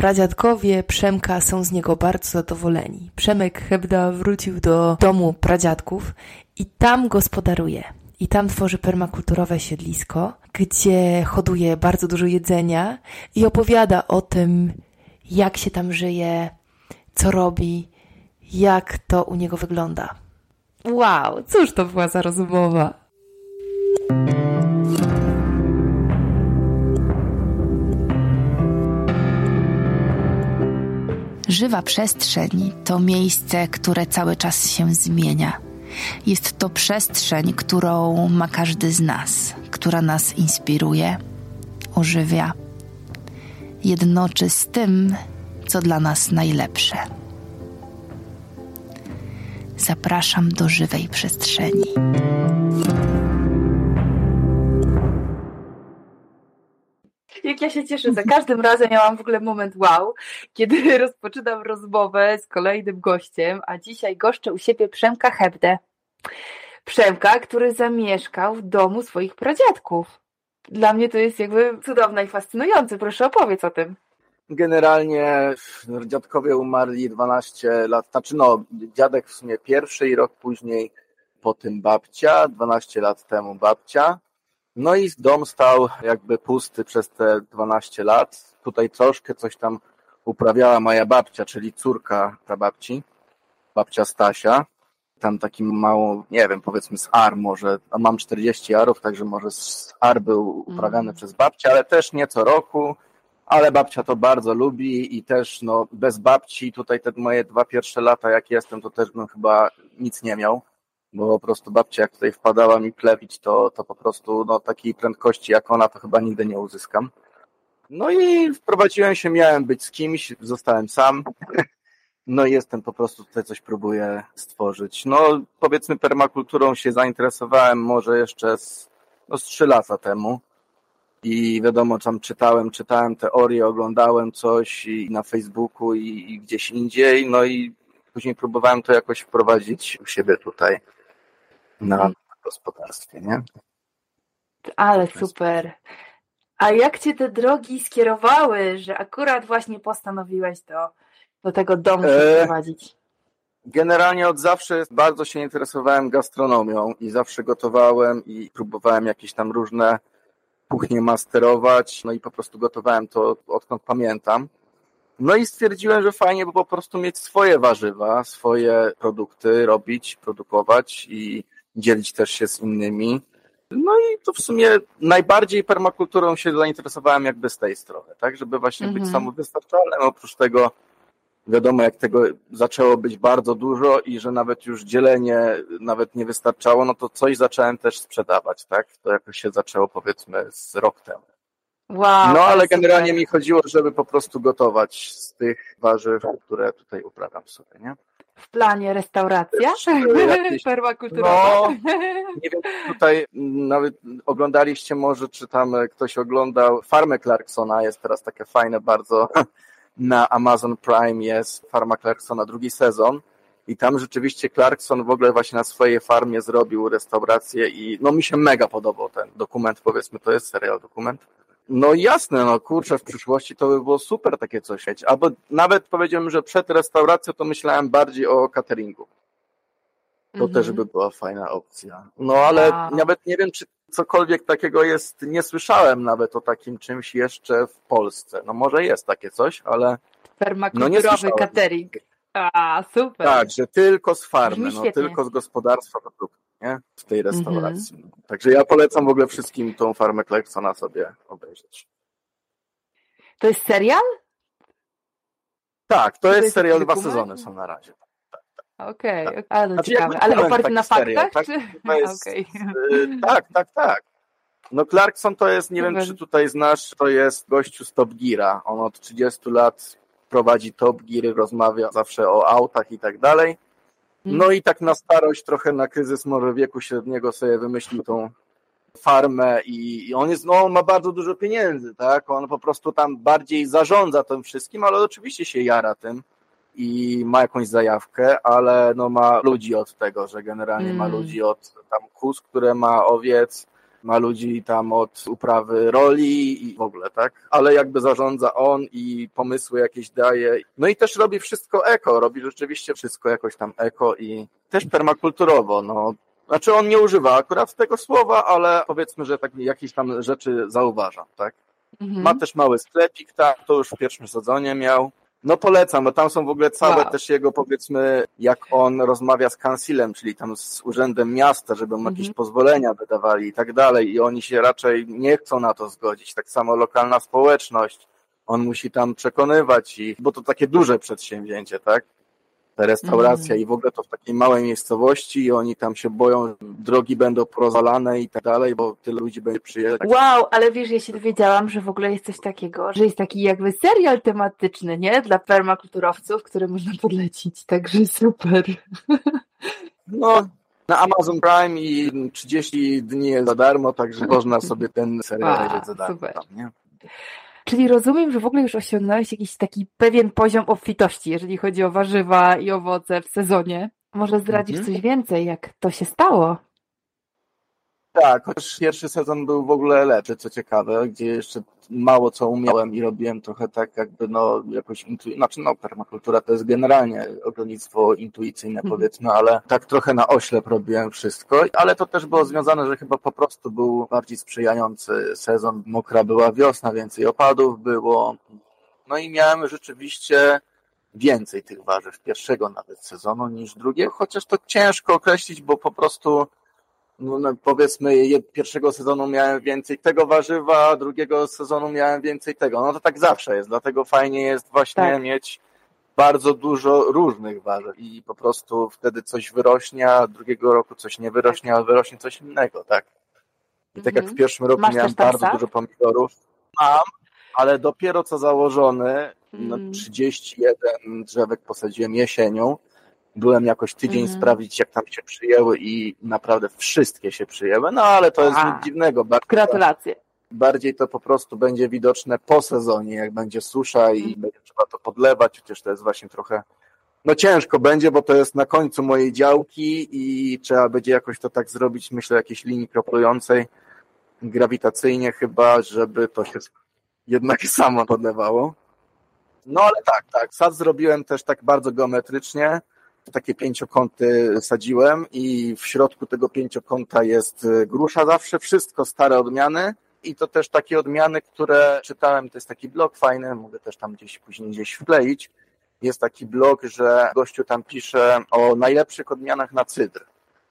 Pradziadkowie Przemka są z niego bardzo zadowoleni. Przemek Hebda wrócił do domu pradziadków i tam gospodaruje. I tam tworzy permakulturowe siedlisko, gdzie hoduje bardzo dużo jedzenia i opowiada o tym, jak się tam żyje, co robi, jak to u niego wygląda. Wow, cóż to była za rozmowa? Żywa przestrzeń to miejsce, które cały czas się zmienia. Jest to przestrzeń, którą ma każdy z nas, która nas inspiruje, ożywia, jednoczy z tym, co dla nas najlepsze. Zapraszam do żywej przestrzeni. Jak ja się cieszę, za każdym razem ja mam w ogóle moment wow, kiedy rozpoczynam rozmowę z kolejnym gościem, a dzisiaj goszczę u siebie Przemka Hebdę. Przemka, który zamieszkał w domu swoich pradziadków. Dla mnie to jest jakby cudowne i fascynujące. Proszę, opowiedz o tym. Generalnie dziadkowie umarli 12 lat, dziadek w sumie pierwszy i rok później po tym babcia, 12 lat temu babcia. No i dom stał jakby pusty przez te 12 lat. Tutaj troszkę coś tam uprawiała moja babcia, czyli córka prababci, babcia Stasia. Tam taki mało, nie wiem, powiedzmy z ar może, a mam 40 arów, także może z ar był uprawiany przez babcię, ale też nie co roku, ale babcia to bardzo lubi i też bez babci tutaj te moje 2 pierwsze lata jak jestem, to też bym chyba nic nie miał. Bo po prostu babcia jak tutaj wpadała mi plewić, to po prostu takiej prędkości jak ona to chyba nigdy nie uzyskam. No i wprowadziłem się, miałem być z kimś, zostałem sam. No i jestem po prostu tutaj coś próbuję stworzyć. Powiedzmy permakulturą się zainteresowałem może jeszcze z 3 lata temu. I wiadomo, tam czytałem teorie, oglądałem coś i na Facebooku i gdzieś indziej. No i później próbowałem to jakoś wprowadzić u siebie tutaj na gospodarstwie, nie? Ale super. A jak cię te drogi skierowały, że akurat właśnie postanowiłeś do tego domu się prowadzić? Generalnie od zawsze bardzo się interesowałem gastronomią i zawsze gotowałem i próbowałem jakieś tam różne kuchnie masterować, no i po prostu gotowałem to odkąd pamiętam. No i stwierdziłem, że fajnie by po prostu mieć swoje warzywa, swoje produkty robić, produkować i dzielić też się z innymi. No i to w sumie najbardziej permakulturą się zainteresowałem jakby z tej strony, tak, żeby właśnie być samowystarczalnym. Oprócz tego wiadomo, jak tego zaczęło być bardzo dużo i że nawet już dzielenie nawet nie wystarczało, no to coś zacząłem też sprzedawać, tak? To jakoś się zaczęło powiedzmy z rok temu. Wow, no ale generalnie mi chodziło, żeby po prostu gotować z tych warzyw, które tutaj uprawiam sobie, nie? W planie restauracja? Permakulturowa? No, nie wiem, tutaj nawet oglądaliście może, czy tam ktoś oglądał Farmę Clarksona, jest teraz takie fajne bardzo, na Amazon Prime jest Farma Clarksona, 2. sezon i tam rzeczywiście Clarkson w ogóle właśnie na swojej farmie zrobił restaurację i no mi się mega podobał ten dokument, powiedzmy, to jest serial dokument. No jasne, no kurczę, w przyszłości to by było super takie coś mieć. Albo nawet powiedziałem, że przed restauracją to myślałem bardziej o cateringu. To też by była fajna opcja. No ale nawet nie wiem, czy cokolwiek takiego jest, nie słyszałem nawet o takim czymś jeszcze w Polsce. No może jest takie coś, ale permakulturowy catering. Super. Tak, że tylko z farmy, tylko z gospodarstwa produktów, nie? W tej restauracji. Także ja polecam w ogóle wszystkim tą Farmę Clarksona sobie obejrzeć. To jest serial? Tak, to jest serial, 2 sezony są na razie. Okej, ale ciekawe. Ale oparty na faktach? Tak? Czy? To jest, tak. No Clarkson to jest, nie wiem czy tutaj znasz, to jest gościu z Top Geara. On od 30 lat prowadzi Top Gear, rozmawia zawsze o autach i tak dalej. No i tak na starość, trochę na kryzys może wieku średniego sobie wymyślił tą farmę i on jest, on ma bardzo dużo pieniędzy, tak? On po prostu tam bardziej zarządza tym wszystkim, ale oczywiście się jara tym i ma jakąś zajawkę, ale no ma ludzi od tego, że generalnie ma ludzi od tam kóz, które ma, owiec, ma ludzi tam od uprawy roli i w ogóle, tak? Ale jakby zarządza on i pomysły jakieś daje. No i też robi wszystko eko, robi rzeczywiście wszystko jakoś tam eko i też permakulturowo, no. Znaczy on nie używa akurat tego słowa, ale powiedzmy, że tak jakieś tam rzeczy zauważa, tak? Ma też mały sklepik, tak, to już w pierwszym sezonie miał. No polecam, bo tam są w ogóle całe też jego, powiedzmy, jak on rozmawia z kansilem, czyli tam z urzędem miasta, żeby mu jakieś pozwolenia wydawali i tak dalej i oni się raczej nie chcą na to zgodzić. Tak samo lokalna społeczność, on musi tam przekonywać ich, bo to takie duże przedsięwzięcie, tak? Ta restauracja i w ogóle to w takiej małej miejscowości i oni tam się boją, drogi będą porozwalane i tak dalej, bo tyle ludzi będzie przyjeżdżać. Wow, ale wiesz, ja się dowiedziałam, że w ogóle jest coś takiego, że jest taki jakby serial tematyczny, nie? Dla permakulturowców, który można podlecić, także super. No, na Amazon Prime i 30 dni jest za darmo, także można sobie ten serial obejrzeć za darmo. Super. Tam, nie? Czyli rozumiem, że w ogóle już osiągnąłeś jakiś taki pewien poziom obfitości, jeżeli chodzi o warzywa i owoce w sezonie. Może zdradzisz coś więcej, jak to się stało? Tak, chociaż pierwszy sezon był w ogóle lepszy, co ciekawe, gdzie jeszcze mało co umiałem i robiłem trochę tak jakby jakoś permakultura to jest generalnie ogrodnictwo intuicyjne powiedzmy, ale tak trochę na oślep robiłem wszystko, ale to też było związane, że chyba po prostu był bardziej sprzyjający sezon, mokra była wiosna, więcej opadów było, no i miałem rzeczywiście więcej tych warzyw pierwszego nawet sezonu niż drugiego, chociaż to ciężko określić, bo po prostu powiedzmy pierwszego sezonu miałem więcej tego warzywa, drugiego sezonu miałem więcej tego. No to tak zawsze jest, dlatego fajnie jest właśnie mieć bardzo dużo różnych warzyw i po prostu wtedy coś wyrośnie, a drugiego roku coś nie wyrośnie, a wyrośnie coś innego, tak? I tak jak w pierwszym roku miałem bardzo dużo pomidorów, ale dopiero co założony, 31 drzewek posadziłem jesienią. Byłem jakoś tydzień sprawdzić, jak tam się przyjęły i naprawdę wszystkie się przyjęły, no ale to jest nic dziwnego. Gratulacje. Bardziej to po prostu będzie widoczne po sezonie, jak będzie susza i będzie trzeba to podlewać, chociaż to jest właśnie trochę, ciężko będzie, bo to jest na końcu mojej działki i trzeba będzie jakoś to tak zrobić, myślę, jakiejś linii kroplującej, grawitacyjnie chyba, żeby to się jednak samo podlewało. No ale tak, sad zrobiłem też tak bardzo geometrycznie, takie pięciokąty sadziłem i w środku tego pięciokąta jest grusza zawsze, wszystko stare odmiany i to też takie odmiany, które czytałem, to jest taki blog fajny, mogę też tam gdzieś wkleić, jest taki blog, że gościu tam pisze o najlepszych odmianach na cydr.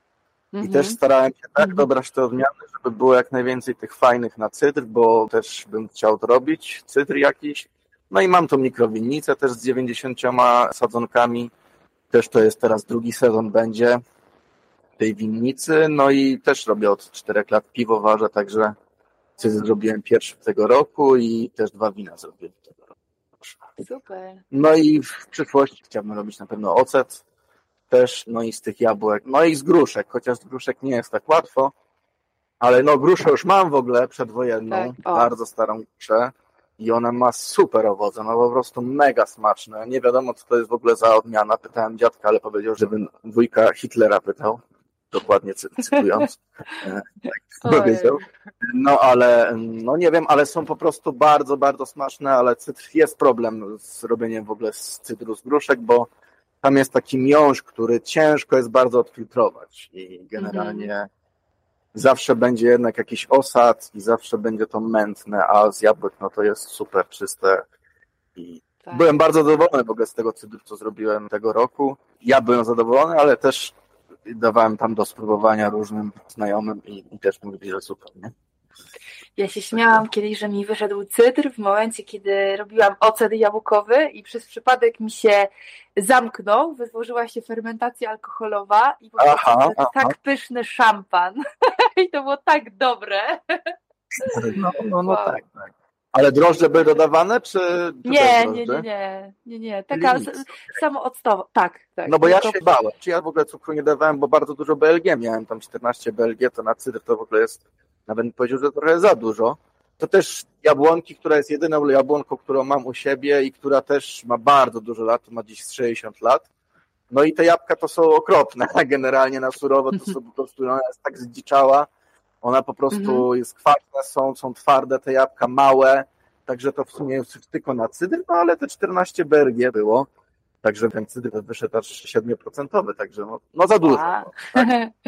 I też starałem się tak dobrać te odmiany, żeby było jak najwięcej tych fajnych na cydr, bo też bym chciał to robić, cydr jakiś. No i mam tą mikrowinnicę też z 90 sadzonkami. Też to jest teraz drugi sezon będzie tej winnicy. No i też robię od 4 lat piwowarze, także cydr zrobiłem pierwszy tego roku i też 2 wina zrobiłem tego roku. Super. No i w przyszłości chciałbym robić na pewno ocet też, no i z tych jabłek, no i z gruszek, chociaż z gruszek nie jest tak łatwo, ale gruszę już mam w ogóle przedwojenną, bardzo starą gruszę. I ona ma super owoce, po prostu mega smaczne. Nie wiadomo, co to jest w ogóle za odmiana. Pytałem dziadka, ale powiedział, żebym wujka Hitlera pytał. Dokładnie cytując. Tak powiedział. Ale nie wiem, ale są po prostu bardzo, bardzo smaczne, ale jest problem z robieniem w ogóle z cydru z gruszek, bo tam jest taki miąższ, który ciężko jest bardzo odfiltrować i generalnie zawsze będzie jednak jakiś osad i zawsze będzie to mętne, a z jabłek to jest super czyste i byłem bardzo zadowolony w ogóle z tego cydru, co zrobiłem tego roku. Ja byłem zadowolony, ale też dawałem tam do spróbowania różnym znajomym i też mówili, że super, nie? Ja się śmiałam kiedyś, że mi wyszedł cydr w momencie, kiedy robiłam ocet jabłkowy i przez przypadek mi się zamknął, wytworzyła się fermentacja alkoholowa i po prostu tak pyszny szampan. I to było tak dobre. Tak. Ale drożdże były dodawane, czy Nie. Taka samooctowa. Tak. No bo ja się bałem. Czy ja w ogóle cukru nie dawałem, bo bardzo dużo BLG miałem, tam 14 BLG, to na cydr to w ogóle jest, nawet bym powiedział, że trochę za dużo. To też jabłonki, która jest jedyną jabłonką, którą mam u siebie i która też ma bardzo dużo lat, ma dziś 60 lat. No i te jabłka to są okropne, generalnie na surowo to są po prostu, ona jest tak zdziczała, Ona po prostu jest kwaśne, są twarde te jabłka, małe, także to w sumie jest tylko na cydr, no ale te 14 BRG było, także ten cydr wyszedł aż 7%, także no za dużo. No, tak?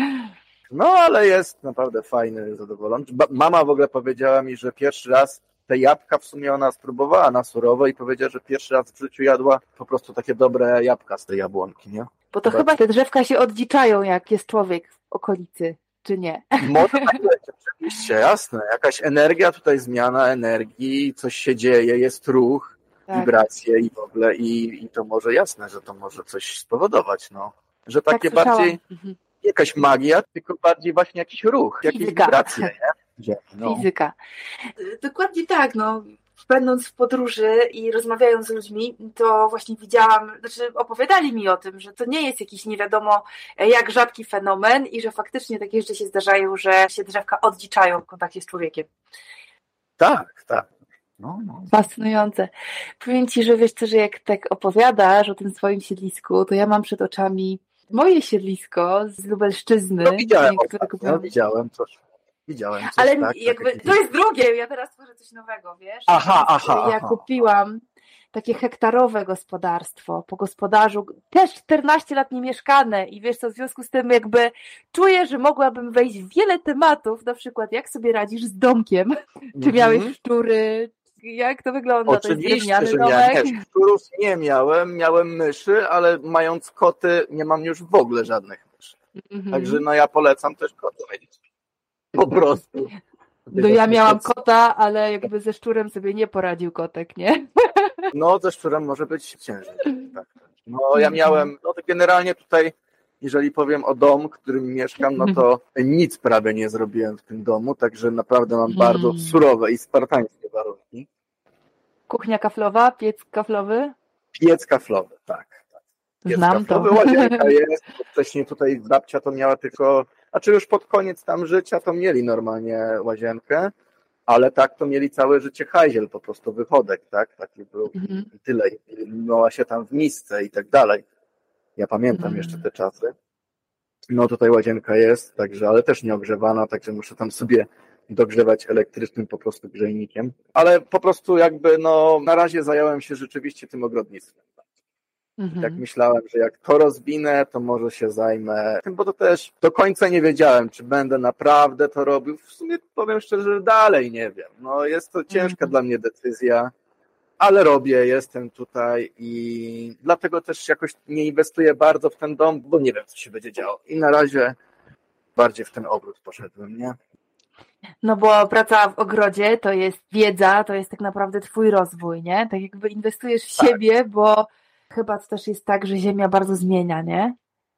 No ale jest naprawdę fajny, zadowolony. Mama w ogóle powiedziała mi, że pierwszy raz te jabłka w sumie ona spróbowała na surowo i powiedziała, że pierwszy raz w życiu jadła po prostu takie dobre jabłka z tej jabłonki, nie? Bo to chyba te drzewka się oddziczają, jak jest człowiek w okolicy, czy nie? Może tak być, oczywiście, jasne. Jakaś energia, tutaj zmiana energii, coś się dzieje, jest ruch, wibracje i w ogóle i to może jasne, że to może coś spowodować, no. Że takie tak bardziej jakaś magia, tylko bardziej właśnie jakiś ruch, jakieś wibracje, nie? No. Fizyka. Dokładnie tak, no. Będąc w podróży i rozmawiając z ludźmi, to właśnie widziałam, opowiadali mi o tym, że to nie jest jakiś nie wiadomo jak rzadki fenomen i że faktycznie takie rzeczy się zdarzają, że się drzewka oddziczają w kontakcie z człowiekiem. Tak. No. Fascynujące. Powiem Ci, że wiesz co, że jak tak opowiadasz o tym swoim siedlisku, to ja mam przed oczami moje siedlisko z Lubelszczyzny. No, widziałem coś. Ale jakby to jest drugie, ja teraz tworzę coś nowego, wiesz? Ja kupiłam takie hektarowe gospodarstwo po gospodarzu, też 14 lat niemieszkane i wiesz co, w związku z tym jakby czuję, że mogłabym wejść w wiele tematów, na przykład jak sobie radzisz z domkiem, czy miałeś szczury, jak to wygląda? Oczywiście, że miałem. Szczurów nie miałem myszy, ale mając koty nie mam już w ogóle żadnych myszy. Także no ja polecam też koty mieć. Po prostu. No ja miałam kota, ale jakby ze szczurem sobie nie poradził kotek, nie? No ze szczurem może być ciężej. Tak. No ja miałem, no to generalnie tutaj, jeżeli powiem o domu, w którym mieszkam, no to nic prawie nie zrobiłem w tym domu, także naprawdę mam bardzo surowe i spartańskie warunki. Kuchnia kaflowa, piec kaflowy? Piec kaflowy, tak. Piec Znam kaflowy, to. Łazienka jest, wcześniej tutaj babcia to miała tylko, już pod koniec tam życia to mieli normalnie łazienkę, ale tak to mieli całe życie hajziel, po prostu wychodek, tak? Taki był i tyle. Myła się tam w misce i tak dalej. Ja pamiętam jeszcze te czasy. No tutaj łazienka jest, także, ale też nieogrzewana, także muszę tam sobie dogrzewać elektrycznym po prostu grzejnikiem. Ale po prostu jakby na razie zająłem się rzeczywiście tym ogrodnictwem. Tak myślałem, że jak to rozwinę, to może się zajmę tym, bo to też do końca nie wiedziałem, czy będę naprawdę to robił. W sumie powiem szczerze, że dalej nie wiem. No jest to ciężka dla mnie decyzja, ale robię, jestem tutaj i dlatego też jakoś nie inwestuję bardzo w ten dom, bo nie wiem, co się będzie działo. I na razie bardziej w ten ogród poszedłem, nie? No bo praca w ogrodzie to jest wiedza, to jest tak naprawdę twój rozwój, nie? Tak jakby inwestujesz w siebie, bo chyba to też jest tak, że ziemia bardzo zmienia, nie?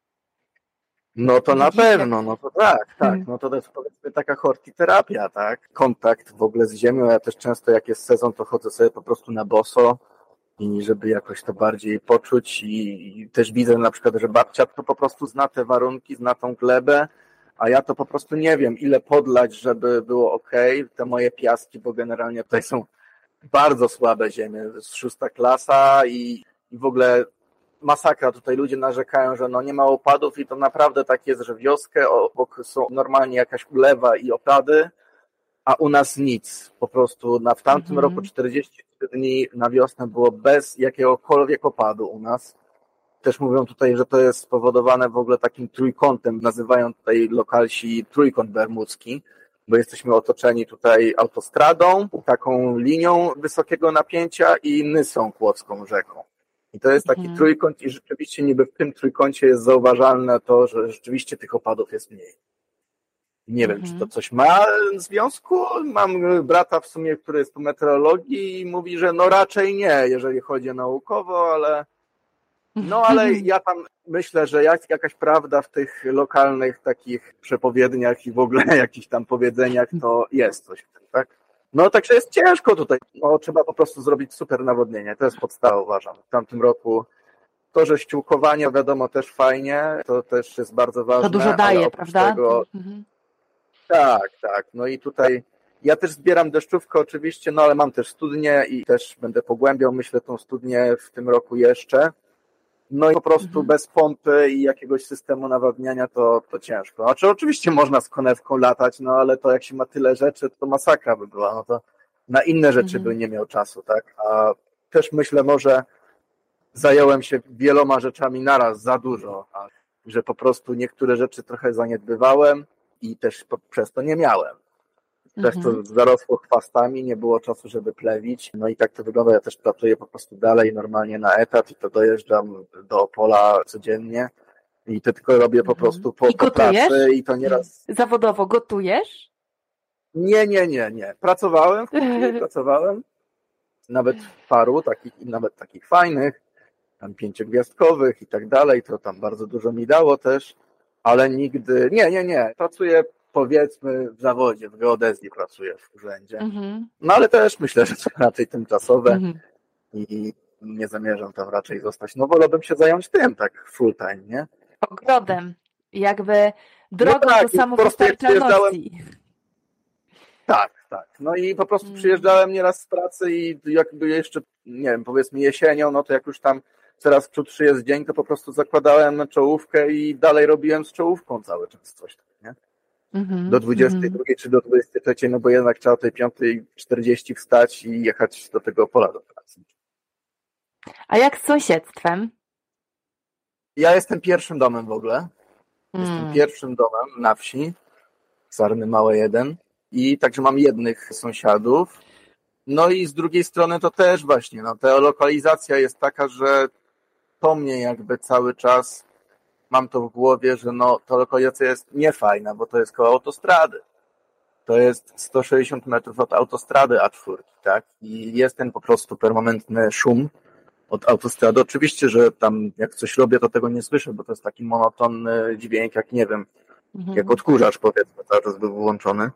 No to na pewno, no to tak. No to jest powiedzmy taka hortiterapia, tak? Kontakt w ogóle z ziemią. Ja też często jak jest sezon, to chodzę sobie po prostu na boso i żeby jakoś to bardziej poczuć i też widzę na przykład, że babcia to po prostu zna te warunki, zna tą glebę, a ja to po prostu nie wiem, ile podlać, żeby było okej. Te moje piaski, bo generalnie tutaj są bardzo słabe ziemie, to jest 6. klasa i w ogóle masakra. Tutaj ludzie narzekają, że nie ma opadów i to naprawdę tak jest, że wioskę obok są normalnie jakaś ulewa i opady, a u nas nic. Po prostu w tamtym roku 43 dni na wiosnę było bez jakiegokolwiek opadu u nas. Też mówią tutaj, że to jest spowodowane w ogóle takim trójkątem, nazywają tutaj lokalsi trójkąt bermudzki, bo jesteśmy otoczeni tutaj autostradą, taką linią wysokiego napięcia i Nysą Kłodzką rzeką. I to jest taki trójkąt i rzeczywiście niby w tym trójkącie jest zauważalne to, że rzeczywiście tych opadów jest mniej. Nie wiem, czy to coś ma związku. Mam brata w sumie, który jest po meteorologii i mówi, że raczej nie, jeżeli chodzi naukowo, ale ja tam myślę, że jakaś prawda w tych lokalnych takich przepowiedniach i w ogóle jakichś tam powiedzeniach to jest coś w tym, tak? No także jest ciężko tutaj. Trzeba po prostu zrobić super nawodnienie. To jest podstawa, uważam. W tamtym roku to, że ściółkowanie wiadomo też fajnie, to też jest bardzo ważne. To dużo daje, prawda? Tego... Tak. No i tutaj ja też zbieram deszczówkę oczywiście, ale mam też studnię i też będę pogłębiał, myślę, tą studnię w tym roku jeszcze. No i po prostu bez pompy i jakiegoś systemu nawadniania to ciężko. Znaczy oczywiście można z konewką latać, no ale to jak się ma tyle rzeczy, to masakra by była. No to na inne rzeczy by nie miał czasu, tak? A też myślę, może zająłem się wieloma rzeczami naraz za dużo, a że po prostu niektóre rzeczy trochę zaniedbywałem i też przez to nie miałem. Też to zarosło chwastami, nie było czasu, żeby plewić. No i tak to wygląda. Ja też pracuję po prostu dalej normalnie na etat i to dojeżdżam do Opola codziennie i to tylko robię po prostu po pracy i to nieraz... Zawodowo gotujesz? Nie. Pracowałem, nawet paru, nawet takich fajnych, tam 5-gwiazdkowych i tak dalej, to tam bardzo dużo mi dało też, ale nigdy... Nie. Pracuję powiedzmy w zawodzie, w geodezji pracuję w urzędzie. No ale też myślę, że to raczej tymczasowe i nie zamierzam tam raczej zostać. No wolałbym się zająć tym tak full time, nie? Ogrodem. Jakby drogą do samowystarczalności. Tak. No i po prostu przyjeżdżałem nieraz z pracy i jakby jeszcze, nie wiem, powiedzmy jesienią, no to jak już tam coraz krótszy jest dzień, to po prostu zakładałem czołówkę i dalej robiłem z czołówką cały czas coś tam, nie? Do 22 czy do 23, no bo jednak trzeba o tej 5:40 wstać i jechać do tego pola do pracy. A jak z sąsiedztwem? Ja jestem pierwszym domem w ogóle. Jestem pierwszym domem na wsi. Sarny Małe 1. I także mam jednych sąsiadów. No i z drugiej strony to też właśnie, no ta lokalizacja jest taka, że to mnie jakby cały czas mam to w głowie, że no ta lokalizacja jest niefajna, bo to jest koło autostrady. To jest 160 metrów od autostrady A4, tak? I jest ten po prostu permanentny szum od autostrady. Oczywiście, że tam jak coś robię, to tego nie słyszę, bo to jest taki monotonny dźwięk, jak nie wiem, jak odkurzacz powiedzmy, cały czas był włączony.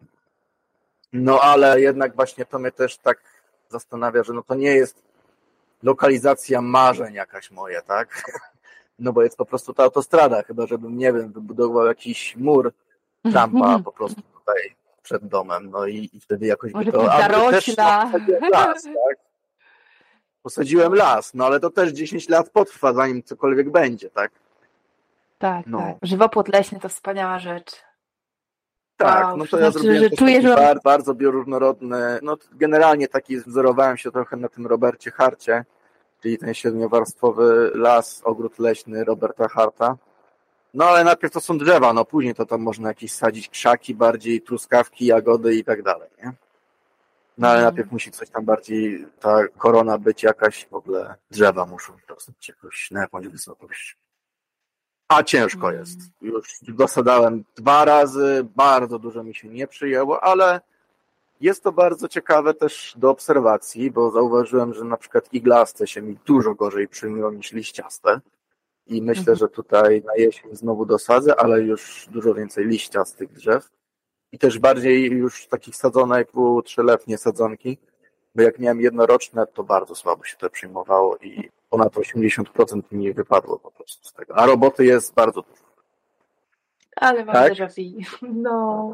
No ale jednak właśnie to mnie też tak zastanawia, że no to nie jest lokalizacja marzeń jakaś moja, tak? No bo jest po prostu ta autostrada, chyba żebym, nie wiem, wybudował jakiś mur Trumpa po prostu tutaj przed domem, no i wtedy jakoś by to... Ale też posadziłem las, tak? Posadziłem las, no ale to też 10 lat potrwa, zanim cokolwiek będzie, tak? Tak. Żywopłot leśny to wspaniała rzecz. Tak, wow, no to ja zrobiłem też bardzo bioróżnorodny, no generalnie taki wzorowałem się trochę na tym Robercie Harcie, czyli ten 7-warstwowy las, ogród leśny Roberta Harta. No ale najpierw to są drzewa, no później to tam można jakieś sadzić krzaki bardziej, truskawki, jagody i tak dalej, nie? No ale najpierw musi coś tam bardziej, ta korona być jakaś, w ogóle drzewa muszą rosnąć jakoś na jakąś wysokość. A ciężko jest. Już dosadałem 2 razy, bardzo dużo mi się nie przyjęło, ale jest to bardzo ciekawe też do obserwacji, bo zauważyłem, że na przykład iglaste się mi dużo gorzej przyjmują niż liściaste. I myślę, że tutaj na jesień znowu dosadzę, ale już dużo więcej liściastych drzew. I też bardziej już takich sadzonek, 3-letnie sadzonki, bo jak miałem jednoroczne, to bardzo słabo się to przyjmowało i ponad 80% mi wypadło po prostu z tego. A roboty jest bardzo dużo. Ale mam déjà vu. No,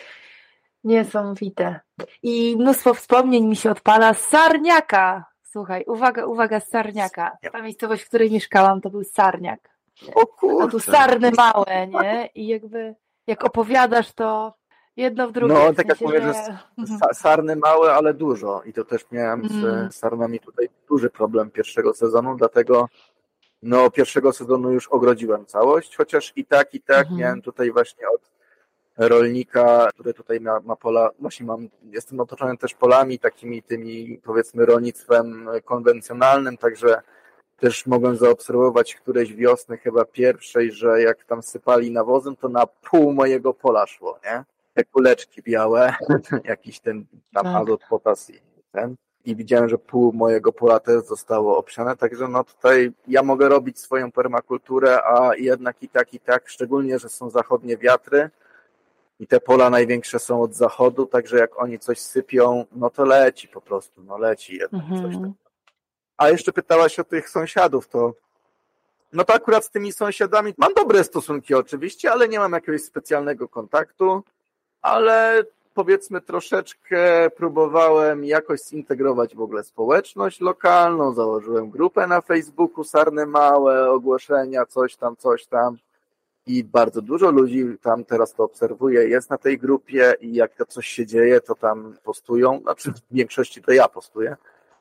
niesamowite. I mnóstwo wspomnień mi się odpala z Sarniaka. Słuchaj, uwaga, z Sarniaka. Ta miejscowość, w której mieszkałam, to był Sarniak. O kurczę. A tu Sarny Małe, nie? I jakby, jak opowiadasz, to jedno w drugie. No, tak jak mówię, że Sarny Małe, ale dużo. I to też miałem z sarnami tutaj duży problem pierwszego sezonu, dlatego pierwszego sezonu już ogrodziłem całość, chociaż i tak miałem tutaj właśnie od rolnika, który tutaj ma pola, właśnie jestem otoczony też polami, takimi tymi powiedzmy rolnictwem konwencjonalnym, także też mogłem zaobserwować któreś wiosny chyba pierwszej, że jak tam sypali nawozem, to na pół mojego pola szło, nie? Te kuleczki białe, jakiś ten tam azot, potas i ten. I widziałem, że pół mojego pola też zostało obsiane, także tutaj ja mogę robić swoją permakulturę, a jednak i tak, szczególnie, że są zachodnie wiatry i te pola największe są od zachodu, także jak oni coś sypią, no to leci po prostu, leci jednak coś tam. A jeszcze pytałaś o tych sąsiadów, to akurat z tymi sąsiadami mam dobre stosunki oczywiście, ale nie mam jakiegoś specjalnego kontaktu, ale powiedzmy troszeczkę próbowałem jakoś zintegrować w ogóle społeczność lokalną, założyłem grupę na Facebooku Sarny Małe, ogłoszenia, coś tam i bardzo dużo ludzi tam teraz to obserwuje, jest na tej grupie i jak to coś się dzieje, to tam postują, znaczy w większości to ja postuję,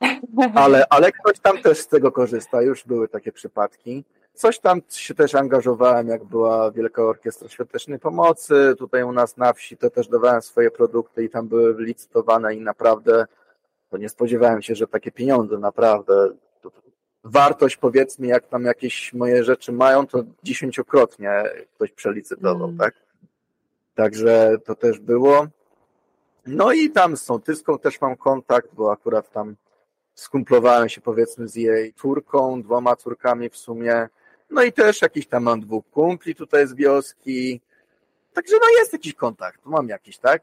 ale ktoś tam też z tego korzysta, już były takie przypadki. Coś tam się też angażowałem, jak była Wielka Orkiestra Świątecznej Pomocy, tutaj u nas na wsi, to też dawałem swoje produkty i tam były licytowane i naprawdę, to nie spodziewałem się, że takie pieniądze, naprawdę, wartość powiedzmy, jak tam jakieś moje rzeczy mają, to 10-krotnie ktoś przelicytował, tak? Także to też było. No i tam z tą Tyską też mam kontakt, bo akurat tam skumplowałem się powiedzmy z jej córką, 2 córkami w sumie. No i też jakiś tam mam 2 kumpli tutaj z wioski. Także no jest jakiś kontakt, mam jakiś, tak?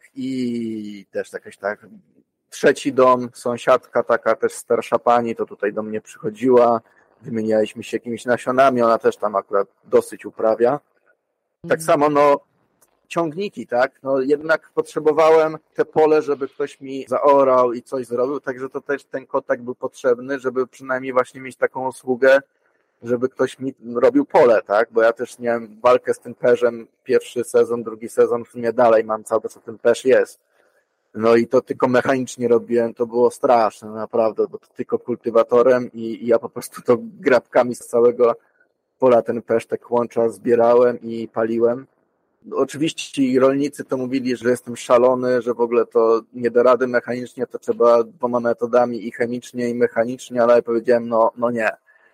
I też jakaś tak 3. dom, sąsiadka taka też starsza pani, to tutaj do mnie przychodziła, wymienialiśmy się jakimiś nasionami, ona też tam akurat dosyć uprawia. Tak samo no ciągniki, tak? No jednak potrzebowałem te pole, żeby ktoś mi zaorał i coś zrobił, także to też ten kontakt był potrzebny, żeby przynajmniej właśnie mieć taką usługę, żeby ktoś mi robił pole, tak? Bo ja też miałem walkę z tym perzem, 1. sezon, 2. sezon, w sumie dalej mam cały czas, ten perz jest. No i to tylko mechanicznie robiłem, to było straszne, naprawdę, bo to tylko kultywatorem i ja po prostu to grabkami z całego pola ten perz, te kłącza zbierałem i paliłem. Oczywiście ci rolnicy to mówili, że jestem szalony, że w ogóle to nie da rady mechanicznie, to trzeba 2 metodami i chemicznie i mechanicznie, ale ja powiedziałem, no nie.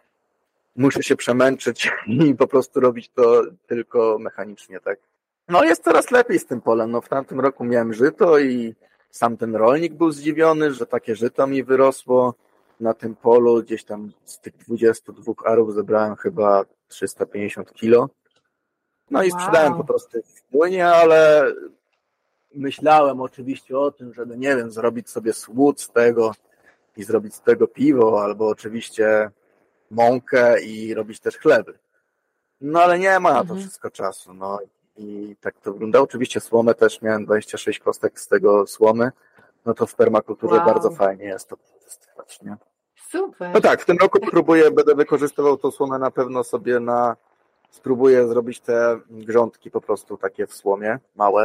Muszę się przemęczyć i po prostu robić to tylko mechanicznie, tak. No jest coraz lepiej z tym polem. No w tamtym roku miałem żyto i sam ten rolnik był zdziwiony, że takie żyto mi wyrosło na tym polu. Gdzieś tam z tych 22 arów zebrałem chyba 350 kilo. No i sprzedałem po prostu w płynie, ale myślałem oczywiście o tym, żeby, nie wiem, zrobić sobie słód z tego i zrobić z tego piwo, albo oczywiście mąkę i robić też chleby. No ale nie ma na to wszystko czasu. No i tak to wygląda. Oczywiście słomę też miałem 26 kostek z tego słomy. No to w permakulturze bardzo fajnie jest to wykorzystywać, nie? Super. No tak, w tym roku będę wykorzystywał tą słomę na pewno sobie spróbuję zrobić te grządki po prostu takie w słomie, małe.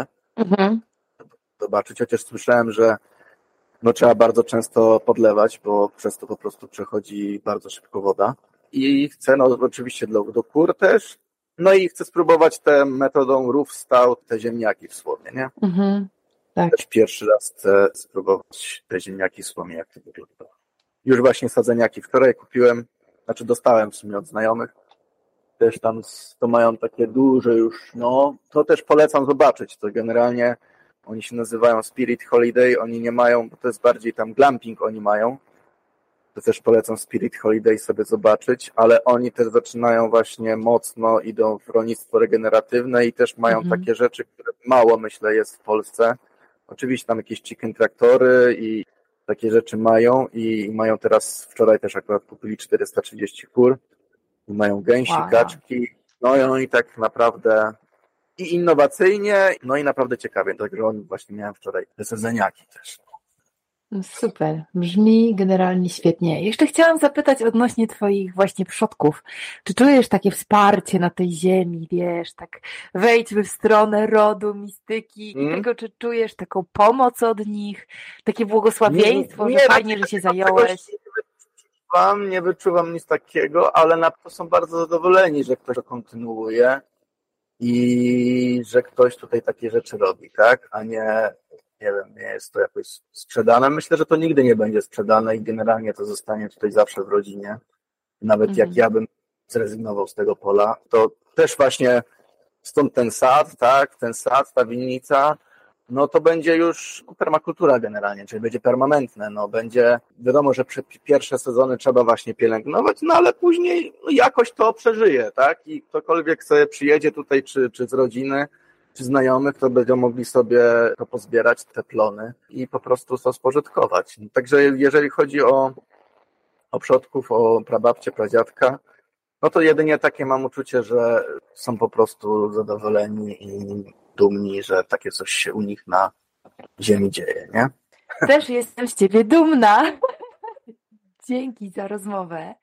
Zobaczyć, chociaż słyszałem, że no trzeba bardzo często podlewać, bo przez to po prostu przechodzi bardzo szybko woda. I chcę, no oczywiście do kur też, no i chcę spróbować tę metodą rów stout, te ziemniaki w słomie, nie? Tak. Też pierwszy raz chcę spróbować te ziemniaki w słomie, jak to wygląda. Już właśnie sadzeniaki wczoraj kupiłem, znaczy dostałem w sumie od znajomych. Też tam to mają takie duże już, no to też polecam zobaczyć, to generalnie oni się nazywają Spirit Holiday, oni nie mają, bo to jest bardziej tam glamping oni mają, to też polecam Spirit Holiday sobie zobaczyć, ale oni też zaczynają właśnie mocno, idą w rolnictwo regeneratywne i też mają takie rzeczy, które mało myślę jest w Polsce. Oczywiście tam jakieś chicken traktory i takie rzeczy mają i mają teraz, wczoraj też akurat kupili 430 kur, i mają gęsi, kaczki, no i oni tak naprawdę i innowacyjnie, no i naprawdę ciekawie, także oni właśnie miałem wczoraj te sadzeniaki też. Super, brzmi generalnie świetnie. Jeszcze chciałam zapytać odnośnie twoich właśnie przodków. Czy czujesz takie wsparcie na tej ziemi, wiesz, tak wejdźmy w stronę rodu, mistyki i tego, czy czujesz taką pomoc od nich, takie błogosławieństwo, że fajnie, że się zająłeś? Nie wyczuwam nic takiego, ale na to są bardzo zadowoleni, że ktoś to kontynuuje i że ktoś tutaj takie rzeczy robi, tak? A nie wiem, nie jest to jakoś sprzedane. Myślę, że to nigdy nie będzie sprzedane i generalnie to zostanie tutaj zawsze w rodzinie. Nawet jak ja bym zrezygnował z tego pola, to też właśnie stąd ten sad, tak? Ten sad, ta winnica, no to będzie już permakultura generalnie, czyli będzie permanentne, no będzie, wiadomo, że pierwsze sezony trzeba właśnie pielęgnować, no ale później jakoś to przeżyje, tak? I ktokolwiek sobie przyjedzie tutaj, czy z rodziny, czy znajomych, to będą mogli sobie to pozbierać, te plony i po prostu to spożytkować. Także jeżeli chodzi o przodków, o prababcię, pradziadka, no to jedynie takie mam uczucie, że są po prostu zadowoleni i dumni, że takie coś się u nich ziemi dzieje, nie? Też jestem z ciebie dumna. Dzięki za rozmowę.